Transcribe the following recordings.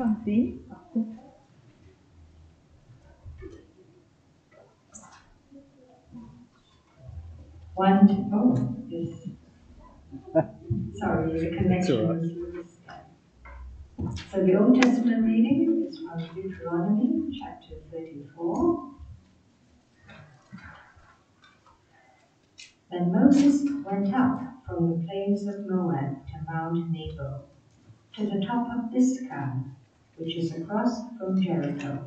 放心。 One to oh, yes. Sorry, the connection right. was loose. So the Old Testament reading is from Deuteronomy chapter 34. Then Moses went up from the plains of Moab to Mount Nebo, to the top of Pisgah, which is across from Jericho.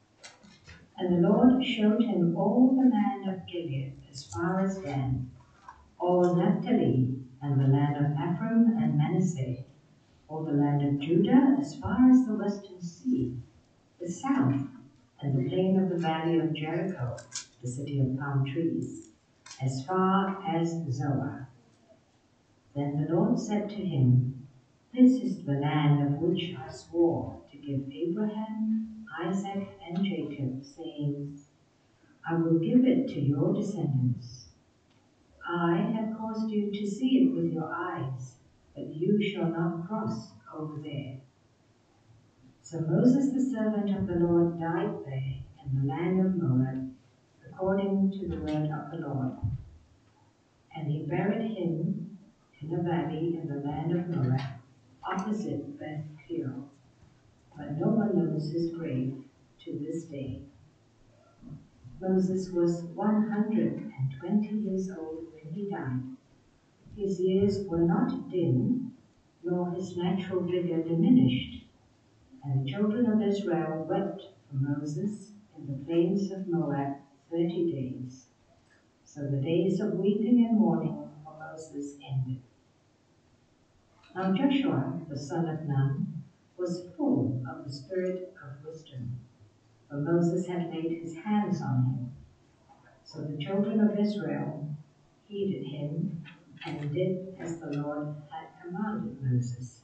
And the Lord showed him all the land of Gilead as far as Dan, all Naphtali, and the land of Ephraim and Manasseh, all the land of Judah as far as the western sea, the south, and the plain of the valley of Jericho, the city of palm trees, as far as Zoar. Then the Lord said to him, This is the land of which I swore to give Abraham, Isaac, and Jacob, saying, I will give it to your descendants. I have caused you to see it with your eyes, but you shall not cross over there. So Moses, the servant of the Lord, died there in the land of Moab, according to the word of the Lord. And he buried him in a valley in the land of Moab, opposite Beth Peor. But no one knows his grave to this day. Moses was 120 years old when he died. His years were not dim, nor his natural vigor diminished. And the children of Israel wept for Moses in the plains of Moab 30 days. So the days of weeping and mourning for Moses ended. Now Joshua, the son of Nun, was full of the spirit of wisdom, for Moses had laid his hands on him. So the children of Israel heeded him and did as the Lord had commanded Moses.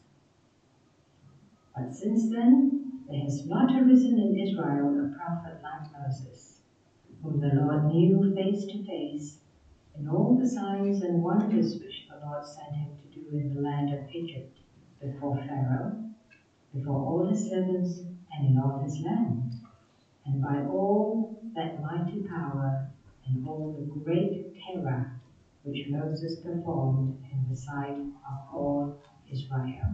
But since then, there has not arisen in Israel a prophet like Moses, whom the Lord knew face to face in all the signs and wonders which the Lord sent him to do in the land of Egypt, before Pharaoh, before all his servants, and in all his land, and by all that mighty power and all the great terror which Moses performed in the sight of all Israel.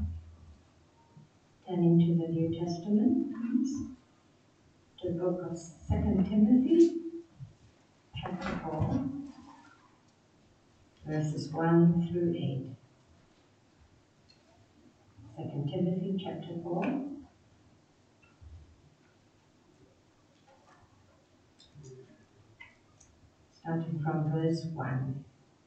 Turning to the New Testament, please, to the book of 2 Timothy, chapter 4, verses 1 through 8. 2 Timothy, chapter 4. Starting from verse 1.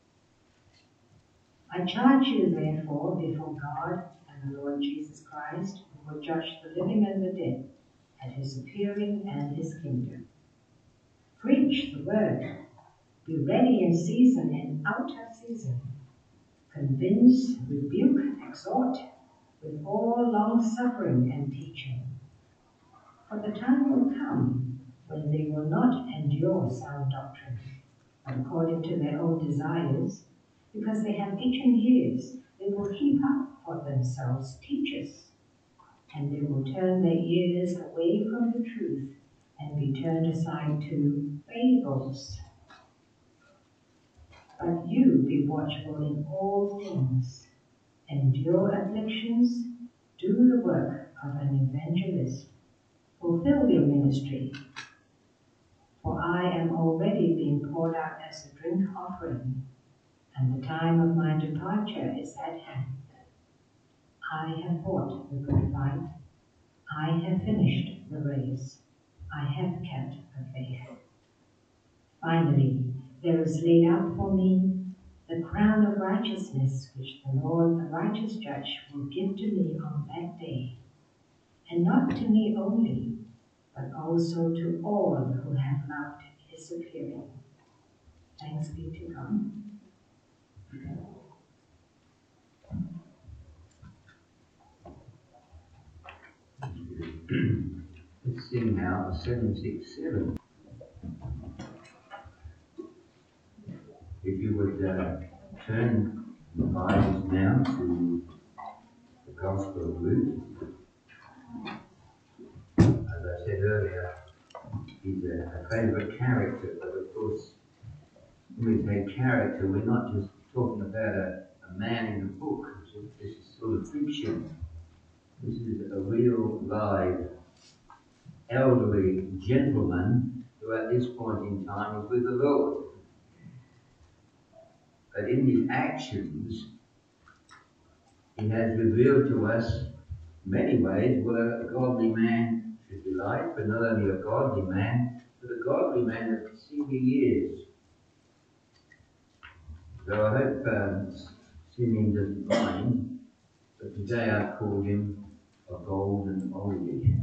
I charge you, therefore, before God and the Lord Jesus Christ, who will judge the living and the dead at his appearing and his kingdom. Preach the word. Be ready in season and out of season. Convince, rebuke, exhort, with all long-suffering and teaching. For the time will come when they will not endure sound doctrine, but according to their own desires, because they have itching ears, they will heap up for themselves teachers, and they will turn their ears away from the truth and be turned aside to fables. But you be watchful in all things, endure afflictions, do the work of an evangelist, fulfill your ministry. For I am already being poured out as a drink offering, and the time of my departure is at hand. I have fought the good fight. I have finished the race. I have kept the faith. Finally, there is laid up for me the crown of righteousness, which the Lord, the righteous judge, will give to me on that day, and not to me only, but also to all who have loved his appearing. Thanks be to God. Let's sing now 767. If you would turn the Bibles now to the Gospel of Luke, said earlier, is a favourite character, but of course, when we say character, we're not just talking about a man in a book. This is sort of fiction. This is a real, live, elderly gentleman who at this point in time is with the Lord. But in his actions, he has revealed to us many ways what a godly man should be like, but not only a godly man, but a godly man of senior years. So I hope Simeon doesn't mind, but today I've called him a golden oldie.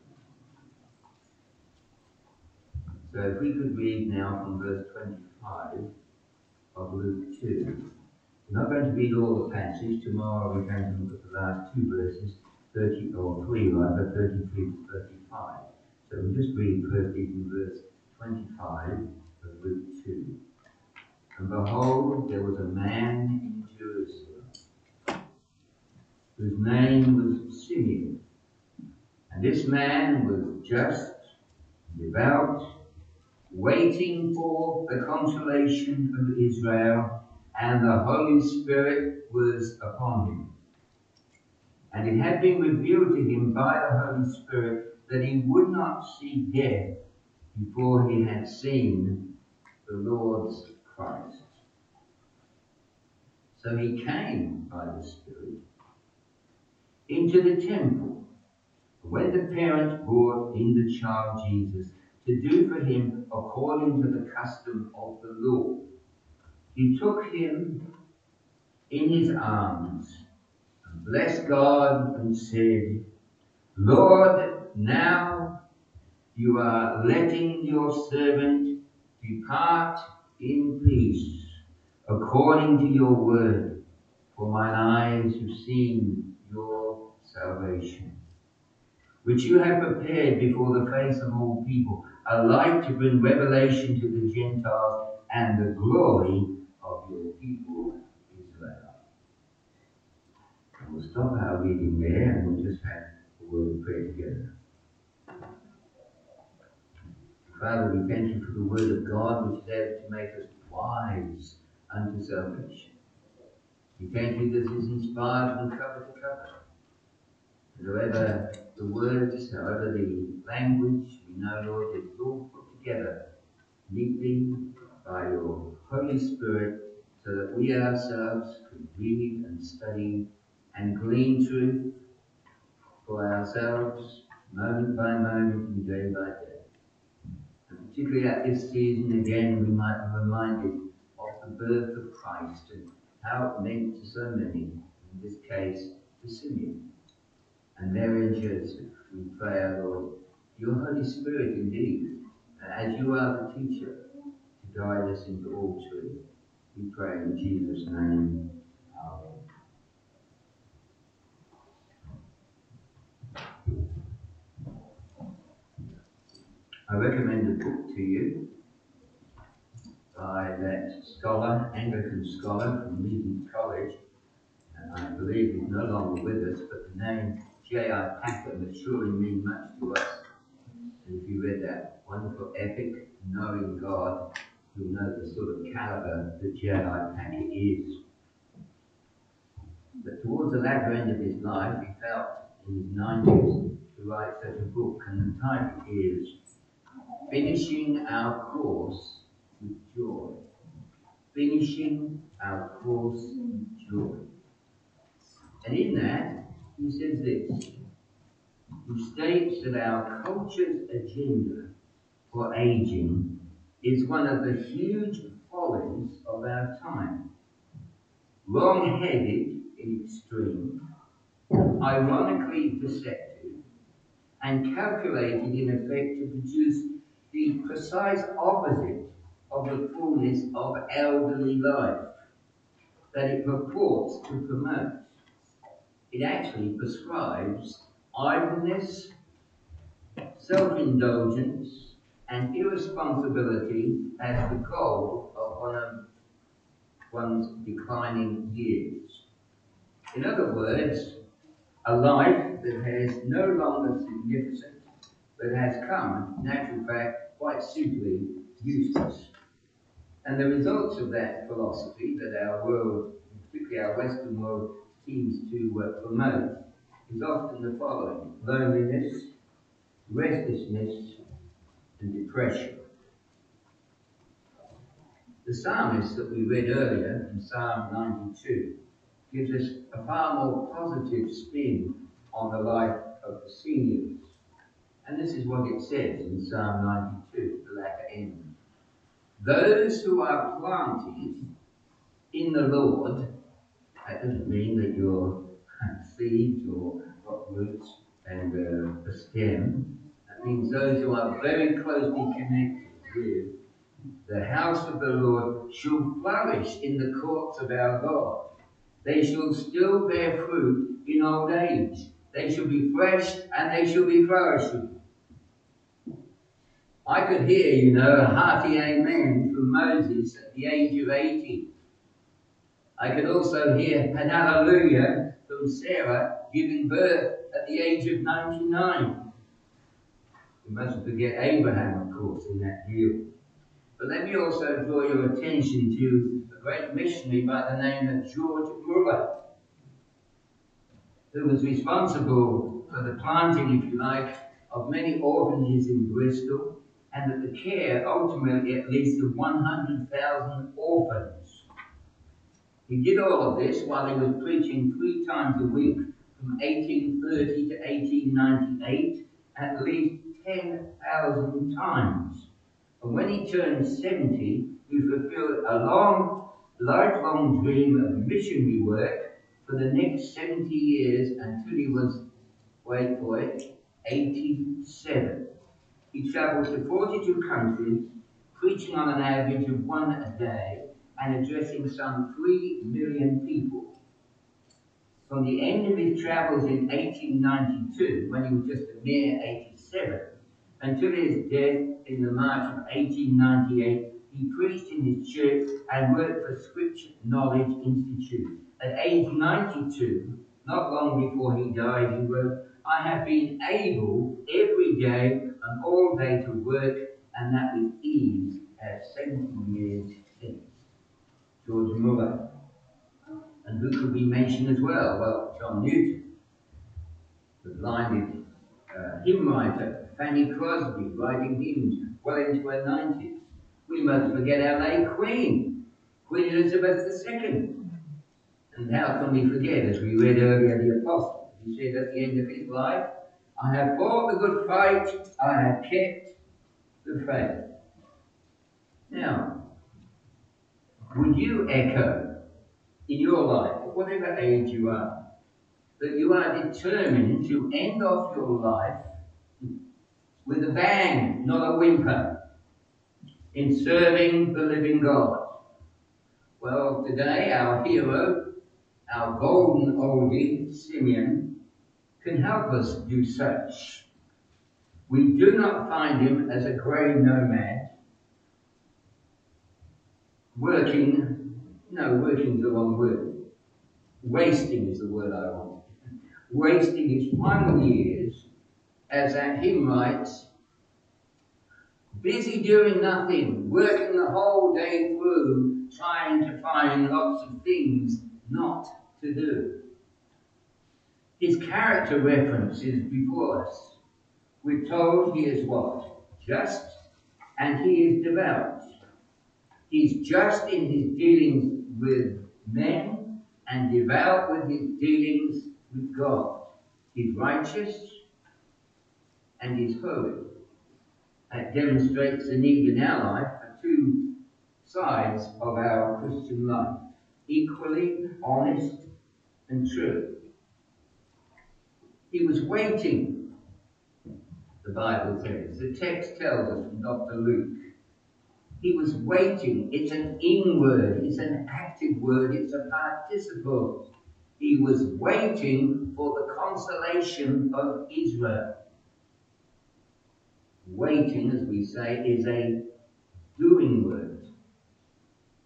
So if we could read now from verse 25 of Luke 2. We're not going to read all the passage. Tomorrow we're going to look at the last two verses, 33 to 35. So we'll just read first in verse 25 of Luke 2. And behold, there was a man in Jerusalem, whose name was Simeon. And this man was just, devout, waiting for the consolation of Israel, and the Holy Spirit was upon him. And it had been revealed to him by the Holy Spirit that he would not see death before he had seen the Lord's Christ. So he came by the Spirit into the temple. When the parents brought in the child Jesus to do for him according to the custom of the law, he took him in his arms and blessed God and said, Lord, now you are letting your servant depart in peace according to your word, for mine eyes have seen your salvation, which you have prepared before the face of all people, a light to bring revelation to the Gentiles and the glory of your people Israel. And we'll stop our reading there and we'll just have a word of prayer together. Father, we thank you for the word of God which is able to make us wise unto salvation. We thank you that it is inspired from cover to cover. And however the words, however the language, we know, Lord, it's all put together neatly by your Holy Spirit so that we ourselves could read and study and glean truth for ourselves moment by moment and day by day. And particularly at this season again, we might be reminded of the birth of Christ and how it meant to so many, in this case to Simeon and Mary and Joseph. We pray, our Lord, your Holy Spirit indeed, as you are the teacher, to guide us into all truth. We pray in Jesus' name. Amen. I recommend a book to you by that scholar, Anglican scholar from Regent College, and I believe he's no longer with us, but the name J.I. Packer will surely mean much to us. And if you read that wonderful epic, Knowing God, you'll know the sort of caliber that J.I. Packer is. But towards the latter end of his life, he felt in his 90s to write such a book, and the title is Finishing Our Course with Joy. Finishing Our Course with Joy. And in that, he says this. He states that our culture's agenda for aging is one of the huge follies of our time. Wrong-headed in extreme, ironically deceptive, and calculated in effect to produce the precise opposite of the fullness of elderly life that it purports to promote. It actually prescribes idleness, self-indulgence, and irresponsibility as the goal of one's declining years. In other words, a life that has no longer significant but has come, in actual fact, quite simply useless. And the results of that philosophy that our world, particularly our Western world, seems to promote is often the following: loneliness, restlessness, and depression. The psalmist that we read earlier in Psalm 92 gives us a far more positive spin on the life of the seniors. And this is what it says in Psalm 92, the latter end. Those who are planted in the Lord, that doesn't mean that you're seeds or got roots and a stem. That means those who are very closely connected with the house of the Lord shall flourish in the courts of our God. They shall still bear fruit in old age. They shall be fresh and they shall be flourishing. I could hear, a hearty amen from Moses at the age of 80. I could also hear an hallelujah from Sarah giving birth at the age of 99. We mustn't forget Abraham, of course, in that deal. But let me also draw your attention to a great missionary by the name of George Muller, who was responsible for the planting, if you like, of many orphanages in Bristol, and at the care, ultimately, at least of 100,000 orphans. He did all of this while he was preaching 3 times a week from 1830 to 1898, at least 10,000 times. And when he turned 70, he fulfilled a lifelong dream of missionary work for the next 70 years until he was, wait for it, 87. He traveled to 42 countries, preaching on an average of 1 a day and addressing some 3 million people. From the end of his travels in 1892, when he was just a mere 87, until his death in the March of 1898, he preached in his church and worked for Scripture Knowledge Institute. At age 92, not long before he died, he wrote, "I have been able every day and all day to work, and that with ease, as 70 years since." George Muller. And who could we mention as well? Well, John Newton, the blinded hymn writer, Fanny Crosby, writing hymns well into her 90s. We must forget our late Queen, Queen Elizabeth II. And how can we forget, as we read earlier, the Apostle? He said at the end of his life, "I have fought the good fight, I have kept the faith." Now, would you echo in your life, at whatever age you are, that you are determined to end off your life with a bang, not a whimper, in serving the living God? Well, today our hero, our golden oldie, Simeon, can help us do such. We do not find him as a grey nomad, working's the wrong word. Wasting is the word I want. Wasting his final years, as that hymn writes, busy doing nothing, working the whole day through, trying to find lots of things not to do. His character reference is before us. We're told he is what? Just, and he is devout. He's just in his dealings with men and devout with his dealings with God. He's righteous and he's holy. That demonstrates the need in our life for 2 sides of our Christian life, equally honest and true. He was waiting, the Bible says. The text tells us from Dr. Luke. He was waiting. It's an in word. It's an active word. It's a participle. He was waiting for the consolation of Israel. Waiting, as we say, is a doing word.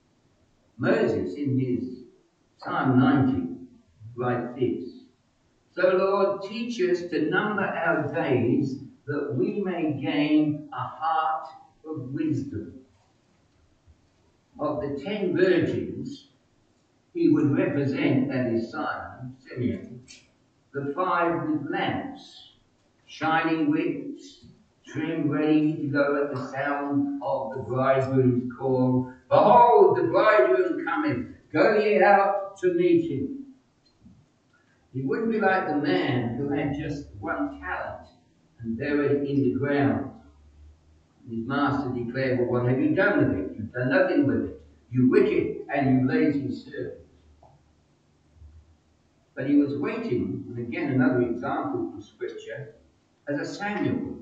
Moses, in his Psalm 90, writes this: So, Lord, teach us to number our days that we may gain a heart of wisdom. Of the 10 virgins, he would represent as his son, Simeon, the 5 with lamps, shining wicks, trimmed ready to go at the sound of the bridegroom's call. Behold, the bridegroom cometh, go ye out to meet him. He wouldn't be like the man who had just 1 talent and buried it in the ground. His master declared, well, what have you done with it? You've done nothing with it. You wicked and you lazy servant. But he was waiting, and again another example from Scripture, as a Samuel.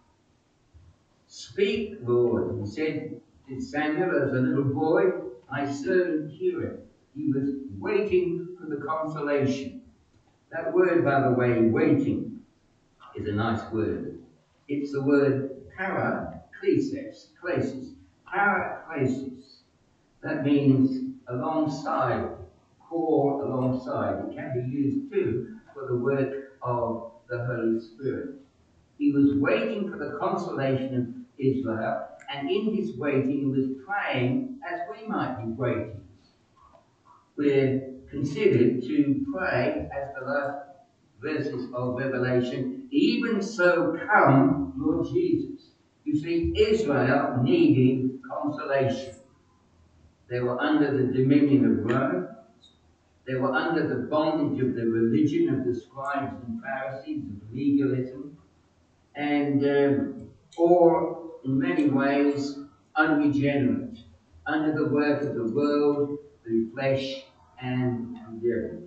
Speak, Lord, he said to Samuel as a little boy, I servant hear it. He was waiting for the consolation. That word, by the way, waiting, is a nice word. It's the word paraklesis, paraklesis. That means alongside, core alongside. It can be used too for the work of the Holy Spirit. He was waiting for the consolation of Israel, and in his waiting he was praying as we might be waiting. We're considered to pray, as the last verses of Revelation, even so come, Lord Jesus. You see, Israel needed consolation. They were under the dominion of Rome. They were under the bondage of the religion of the scribes and Pharisees, of legalism, and or in many ways unregenerate, under the work of the world, the flesh, and the devil.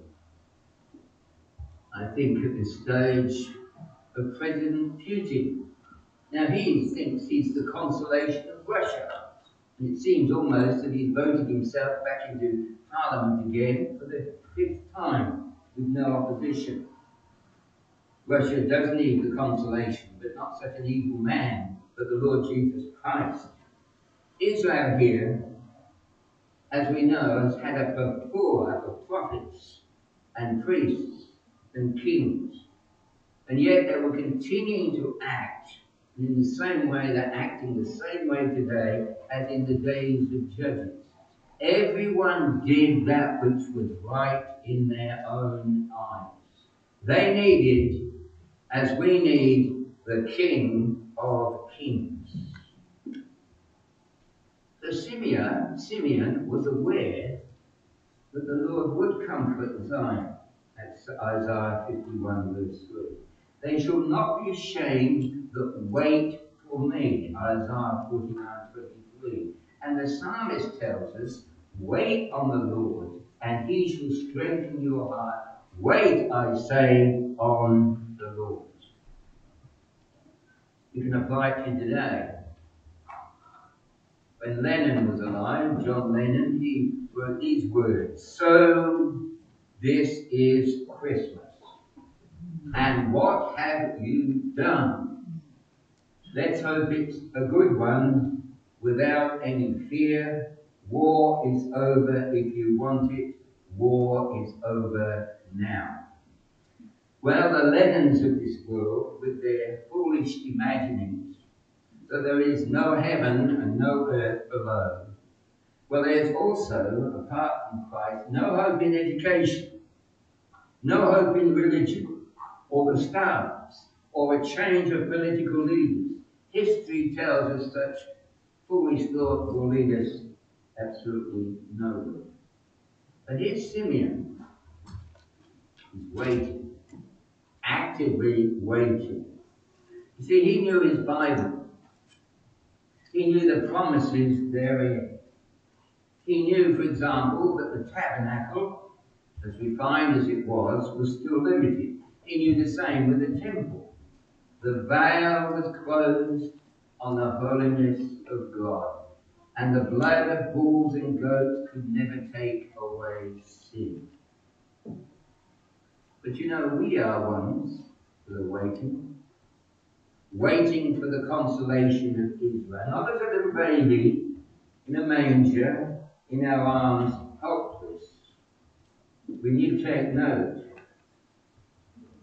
I think at this stage of President Putin. Now he thinks he's the consolation of Russia. And it seems almost that he's voted himself back into Parliament again for the 5th time with no opposition. Russia does need the consolation, but not such an evil man, but the Lord Jesus Christ. Israel here, as we know, has had a plethora of prophets and priests and kings. And yet they were continuing to act in the same way, they're acting the same way today as in the days of Judges. Everyone did that which was right in their own eyes. They needed, as we need, the King of Kings. So Simeon was aware that the Lord would comfort Zion. That's Isaiah 51 verse 3. They shall not be ashamed that wait for me, Isaiah 49:23. And the psalmist tells us, wait on the Lord, and he shall strengthen your heart. Wait, I say, on the Lord. You can apply it to today. When Lennon was alive, John Lennon, he wrote these words, so this is Christmas. And what have you done? Let's hope it's a good one without any fear. War is over if you want it. War is over now. Well, the Lennons of this world, with their foolish imaginings, that there is no heaven and no earth below. Well, there's also, apart from Christ, no hope in education, no hope in religion, or the stars, or a change of political leaders. History tells us such foolish thought will lead us absolutely nowhere. But here's Simeon. He's waiting, actively waiting. You see, he knew his Bible. He knew the promises therein. He knew, for example, that the tabernacle, as refined as it was still limited. He knew the same with the temple. The veil was closed on the holiness of God, and the blood of bulls and goats could never take away sin. But you know, we are ones who are waiting for the consolation of Israel. Not as a little baby in a manger, in our arms, helpless. We need to take note.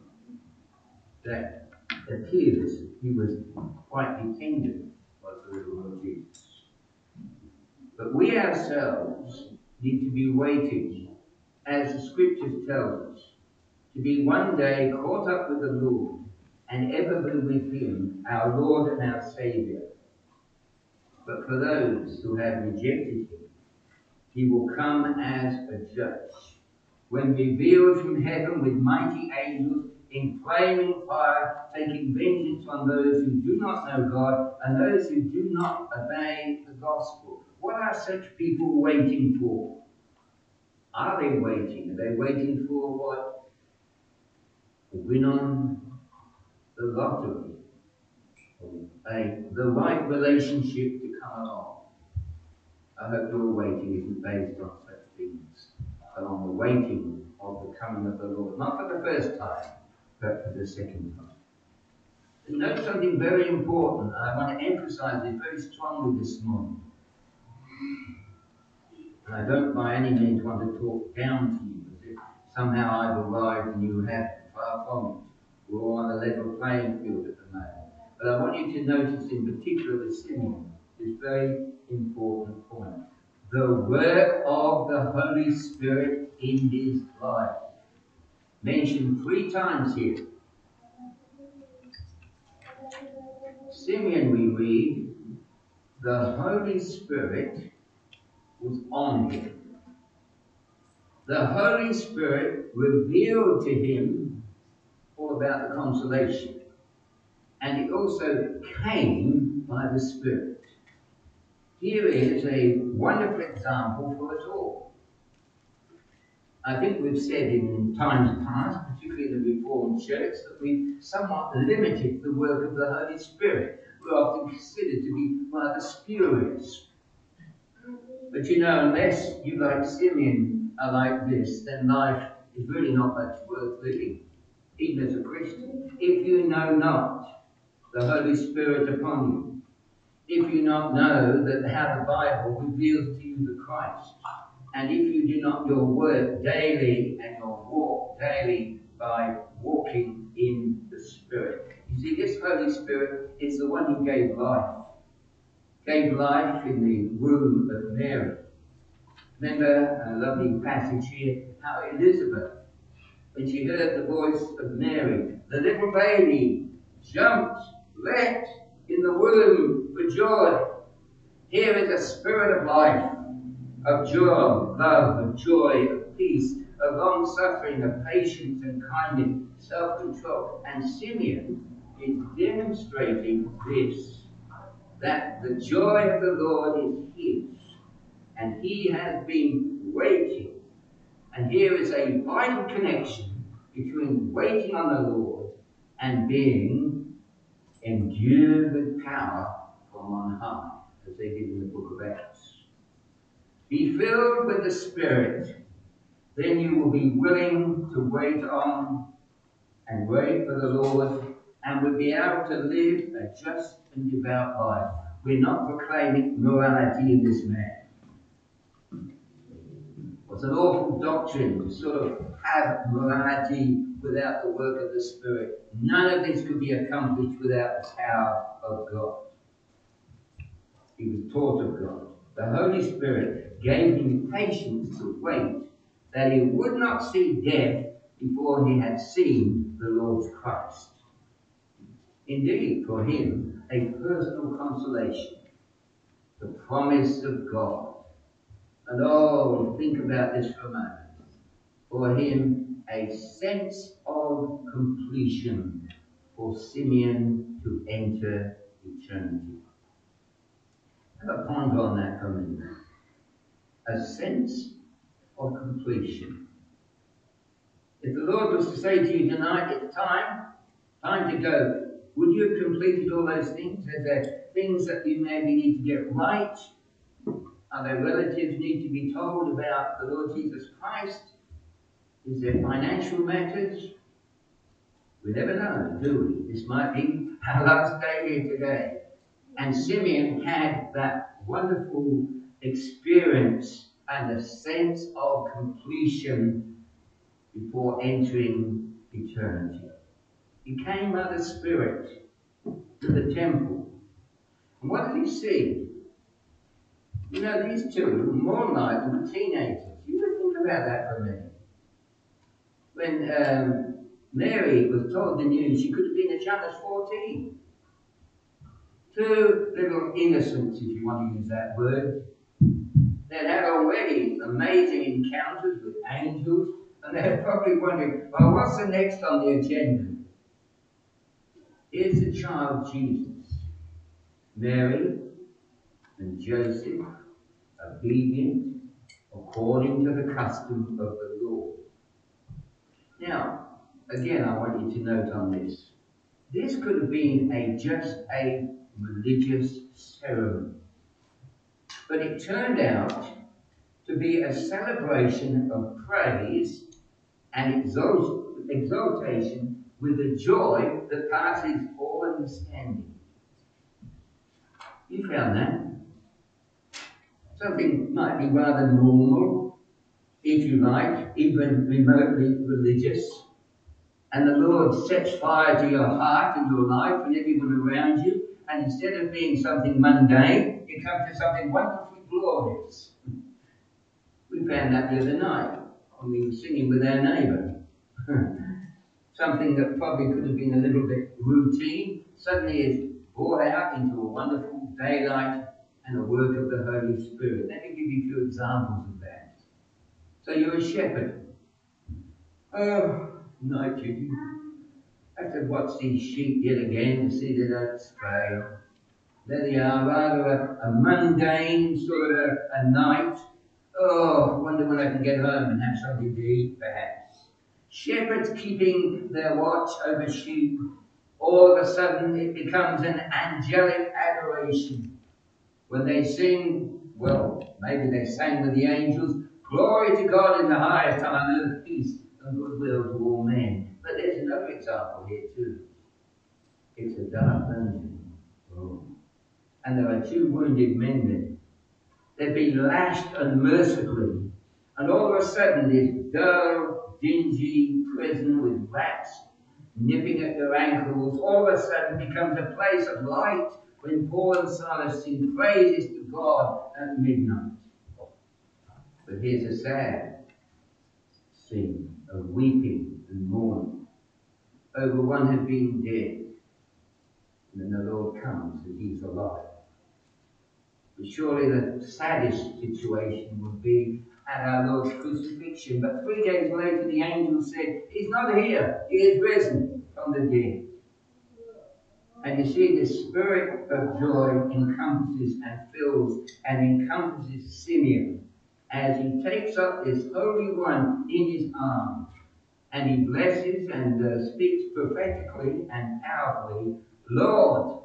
that appears he was quite dependent on the little Lord Jesus. But we ourselves need to be waiting, as the scriptures tell us, to be one day caught up with the Lord and ever be with him, our Lord and our Saviour. But for those who have rejected him, he will come as a judge, when revealed from heaven with mighty angels in flaming fire, taking vengeance on those who do not know God and those who do not obey the gospel. What are such people waiting for? Are they waiting? Are they waiting for what? A win on the lottery? The right relationship to come along? I hope your waiting isn't based on such things, but on the waiting of the coming of the Lord. Not for the first time, but for the second time. And note something very important, and I want to emphasize it very strongly this morning. And I don't by any means want to talk down to you as if somehow I've arrived and you haven't. Far from it. We're all on a level playing field at the moment. But I want you to notice in particular with Simeon this very important point. The work of the Holy Spirit in his life. Mentioned 3 times here. Simeon, we read, the Holy Spirit was on him. The Holy Spirit revealed to him all about the consolation. And it also came by the Spirit. Here is a wonderful example for us all. I think we've said in times past, particularly in the Reformed Church, that we've somewhat limited the work of the Holy Spirit. We're often considered to be rather spurious. But you know, unless you, like Simeon, are like this, then life is really not much worth living, even as a Christian. If you know not the Holy Spirit upon you, if you not know that how the Bible reveals to you the Christ, and if you do not your work daily and your walk daily by walking in the Spirit. You see, this Holy Spirit is the one who gave life. Gave life in the womb of Mary. Remember a lovely passage here, how Elizabeth, when she heard the voice of Mary, the little baby jumped, leapt in the womb for joy. Here is a spirit of life, of joy, of love, of joy, of peace, of long-suffering, of patience and kindness, self-control. And Simeon is demonstrating this, that the joy of the Lord is his, and he has been waiting. And here is a vital connection between waiting on the Lord and being endued with power from on high, as they did in the book of Acts. Be filled with the Spirit, then you will be willing to wait on and wait for the Lord, and will be able to live a just and devout life. We're not proclaiming morality in this man. It's an awful doctrine to sort of have morality without the work of the Spirit. None of this could be accomplished without the power of God. He was taught of God. The Holy Spirit gave him patience to wait, that he would not see death before he had seen the Lord's Christ. Indeed, for him, a personal consolation, the promise of God. And oh, think about this for a moment. For him, a sense of completion for Simeon to enter eternity. Have a ponder on that for a minute. A sense of completion. If the Lord was to say to you tonight, it's time to go, would you have completed all those things? Are there things that you maybe need to get right? Are there relatives need to be told about the Lord Jesus Christ? Is there financial matters? We never know, do we? This might be our last day here today. And Simeon had that wonderful experience and a sense of completion before entering eternity. He came by the Spirit to the temple. And what did he see? You know, these two were more like them were teenagers. You ever think about that for a minute? When Mary was told the news, she could have been as young as 14. Two little innocents, if you want to use that word, that had already amazing encounters with angels, and they're probably wondering, well, what's the next on the agenda? Here's the child Jesus. Mary and Joseph, obedient according to the custom of the law. Now, again, I want you to note on this. This could have been just a religious ceremony, but it turned out to be a celebration of praise and exaltation with a joy that passes all understanding. You found that? Something might be rather normal, if you like, even remotely religious, and the Lord sets fire to your heart and your life and everyone around you, and instead of being something mundane, it comes to something wonderfully glorious. We found that the other night when we were singing with our neighbour. Something that probably could have been a little bit routine suddenly is brought out into a wonderful daylight and a work of the Holy Spirit. Let me give you a few examples of that. So you're a shepherd. Oh, night duty. I have to watch these sheep yet again to see they don't stray. There they are, rather a mundane sort of a night. Oh, I wonder when I can get home and have something to eat, perhaps. Shepherds keeping their watch over sheep. All of a sudden it becomes an angelic adoration. When they sing, well, maybe they sang with the angels, glory to God in the highest, and on earth peace and goodwill to all men. But there's another example here too. It's a dark dungeon. Oh. And there are two wounded men there. They've been lashed unmercifully. And all of a sudden, this dull, dingy prison with rats nipping at their ankles, all of a sudden becomes a place of light when Paul and Silas sing praises to God at midnight. But here's a sad scene of weeping and mourning over one who'd been dead. And then the Lord comes and he's alive. But surely the saddest situation would be at our Lord's crucifixion. But 3 days later the angel said, he's not here, he is risen from the dead. And you see, the spirit of joy encompasses and fills and encompasses Simeon as he takes up this Holy One in his arms. And he blesses and speaks prophetically and powerfully, Lord,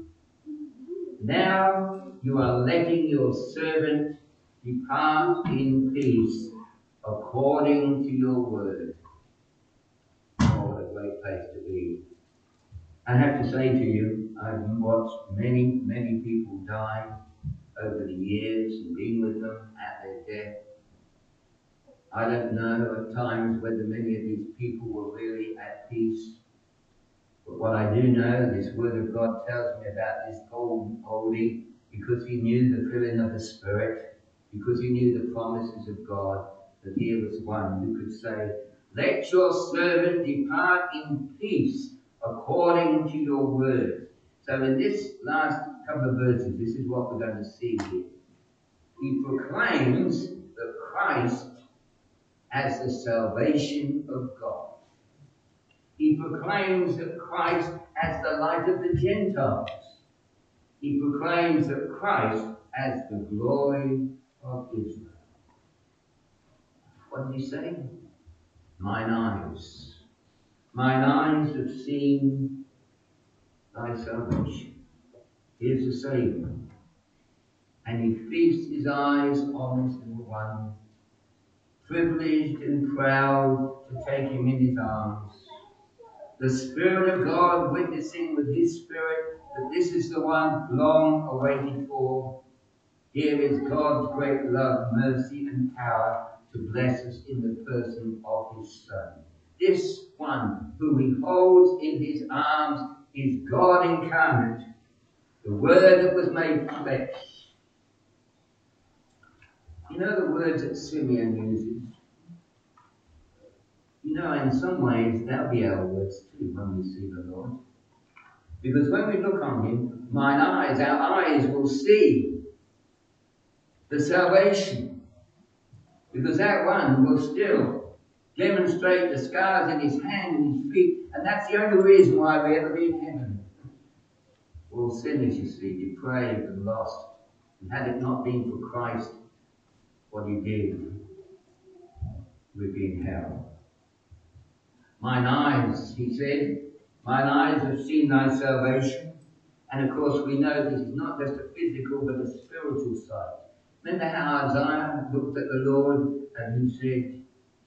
now you are letting your servant depart in peace according to your word. Oh, what a great place to be. I have to say to you, I've watched many, many people die over the years and been with them at their death. I don't know at times whether many of these people were really at peace. But what I do know, this word of God tells me about this golden oldie, because he knew the filling of the Spirit, because he knew the promises of God, that here was one who could say, let your servant depart in peace according to your word. So in this last couple of verses, this is what we're going to see here. He proclaims that Christ as the salvation of God. He proclaims that Christ as the light of the Gentiles. He proclaims that Christ as the glory of Israel. What did he say? Mine eyes have seen thy salvation. Here's the Savior. And he feasts his eyes on this little one, privileged and proud to take him in his arms. The Spirit of God witnessing with his Spirit that this is the one long awaited for. Here is God's great love, mercy and power to bless us in the person of his Son. This one who he holds in his arms is God incarnate, the Word that was made flesh. You know the words that Simeon uses? You know, in some ways, they'll be our words too when we see the Lord. Because when we look on him, our eyes will see the salvation. Because that one will still demonstrate the scars in his hand and his feet. And that's the only reason why we ever be in heaven. We're all sinners, you see, depraved and lost. And had it not been for Christ, what he did, we'd be in hell. Mine eyes, he said, mine eyes have seen thy salvation. And of course we know this is not just a physical but a spiritual sight. Remember how Isaiah looked at the Lord and he said,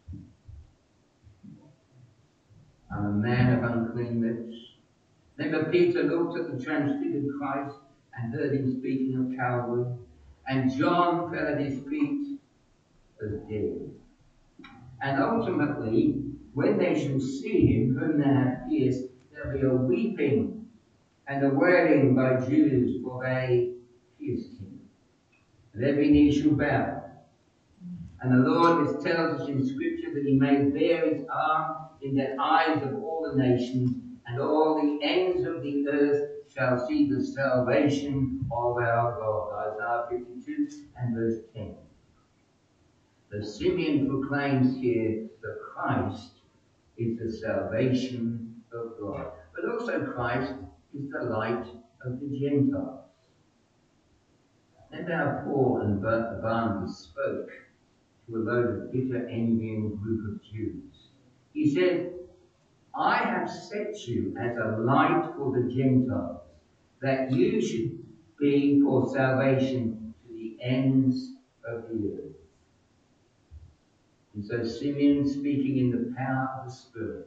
I'm a man of unclean lips. Remember Peter looked at the transfigured Christ and heard him speaking of Calvary. And John fell at his feet as dead. And ultimately, when they shall see him whom they have pierced, there'll be a weeping and a wailing by Jews, for they pierced him. And every knee shall bow. And the Lord tells us in Scripture that he may bear his arm in the eyes of all the nations, and all the ends of the earth shall see the salvation of our God. Isaiah 52 and verse 10. The Simeon proclaims here that Christ is the salvation of God. But also Christ is the light of the Gentiles. And how Paul and Barnabas spoke to a load of bitter, envying group of Jews. He said, I have set you as a light for the Gentiles, that you should be for salvation to the ends of the earth. And so Simeon, speaking in the power of the Spirit,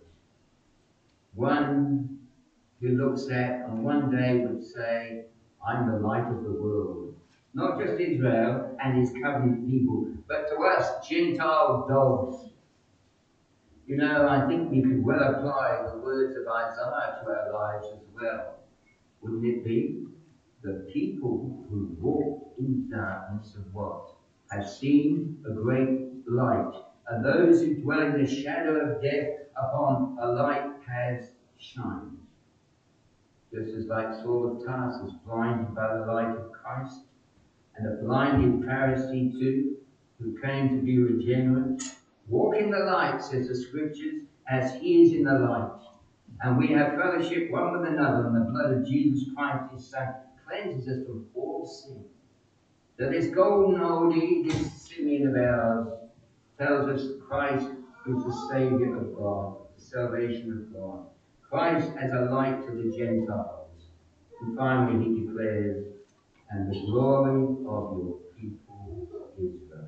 one who looks at and one day would say, I'm the light of the world. Not just Israel and his covenant people, but to us, Gentile dogs. You know, I think we could well apply the words of Isaiah to our lives as well. Wouldn't it be? The people who walk in darkness of what? Have seen a great light. And those who dwell in the shadow of death, upon a light has shined. Just as like Saul of Tarsus, blinded by the light of Christ, and a blinded Pharisee too, who came to be regenerate. Walk in the light, says the Scriptures, as he is in the light. And we have fellowship one with another, and the blood of Jesus Christ, his Son, cleanses us from all sin. So this golden oldie, this Simeon of ours, tells us Christ is the Saviour of God, the salvation of God. Christ as a light to the Gentiles. And finally he declares, and the glory of your people Israel.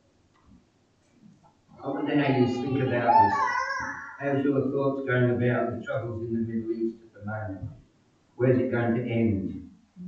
I wonder how you think about this. How's your thoughts going about the troubles in the Middle East at the moment? Where's it going to end?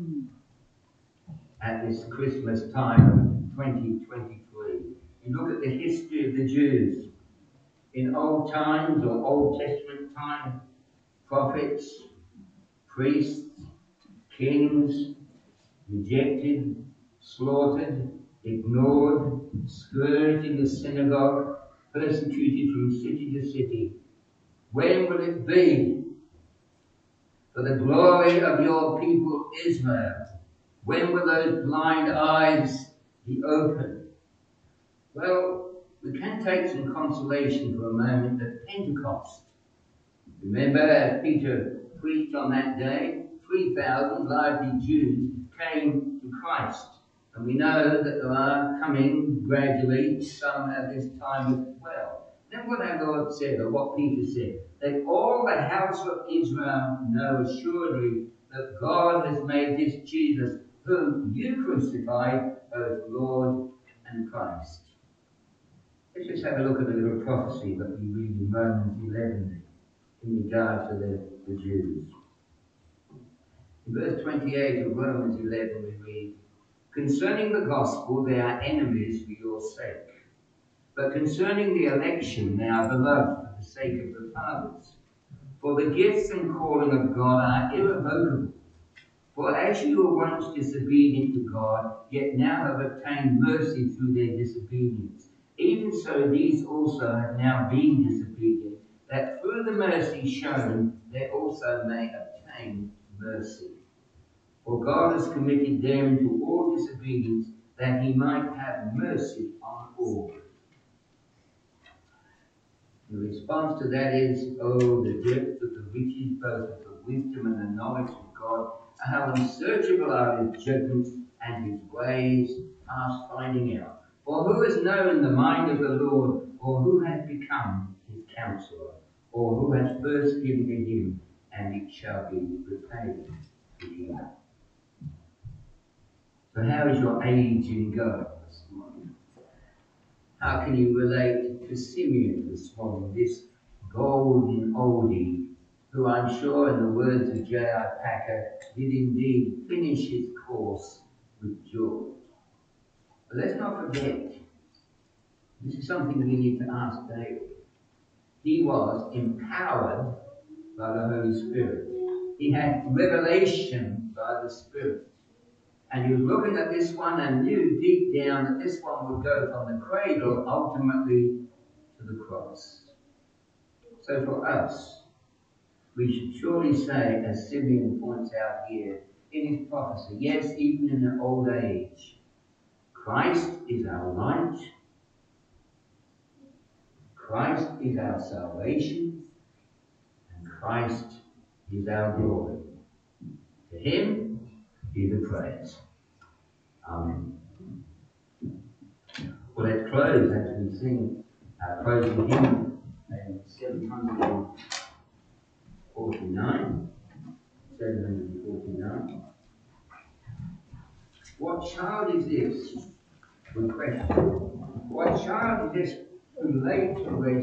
At this Christmas time of 2023. You look at the history of the Jews. In old times or Old Testament time, prophets, priests, kings, rejected, slaughtered, ignored, scourged in the synagogue, persecuted from city to city. When will it be for the glory of your people Israel? When will those blind eyes be opened? Well, we can take some consolation for a moment at Pentecost. Remember, as Peter preached on that day, 3,000 largely Jews came to Christ. And we know that there are coming gradually some at this time as well. Then what our Lord said, or what Peter said, that all the house of Israel know assuredly that God has made this Jesus, whom you crucified, both Lord and Christ. Let's just have a look at a little prophecy that we read in Romans 11 in regard to the Jews. In verse 28 of Romans 11 we read, concerning the gospel they are enemies for your sake, but concerning the election they are beloved for the the sake of the fathers. For the gifts and calling of God are irrevocable. For as you were once disobedient to God, yet now have obtained mercy through their disobedience, even so these also have now been disobedient, that through the mercy shown they also may obtain mercy. For God has committed them to all disobedience, that he might have mercy on all. The response to that is, oh, the depth of the riches, both of the wisdom and the knowledge of God, and how unsearchable are his judgments and his ways past finding out. For who has known the mind of the Lord, or who has become his counselor, or who has first given to him, and it shall be repaid to him. So how is your aging going this morning? How can you relate to Simeon this morning, this golden oldie, who I'm sure, in the words of J.I. Packer, did indeed finish his course with joy? But let's not forget, this is something we need to ask daily. He was empowered by the Holy Spirit. He had revelation by the Spirit. And he was looking at this one and knew deep down that this one would go from the cradle ultimately to the cross. So for us, we should surely say, as Simeon points out here in his prophecy, yes, even in an old age, Christ is our light, Christ is our salvation, and Christ is our glory. To him be the praise. Amen. Well, let's close as we sing our closing hymn in 749. 749. What child is this? We question. What child is this who late to raise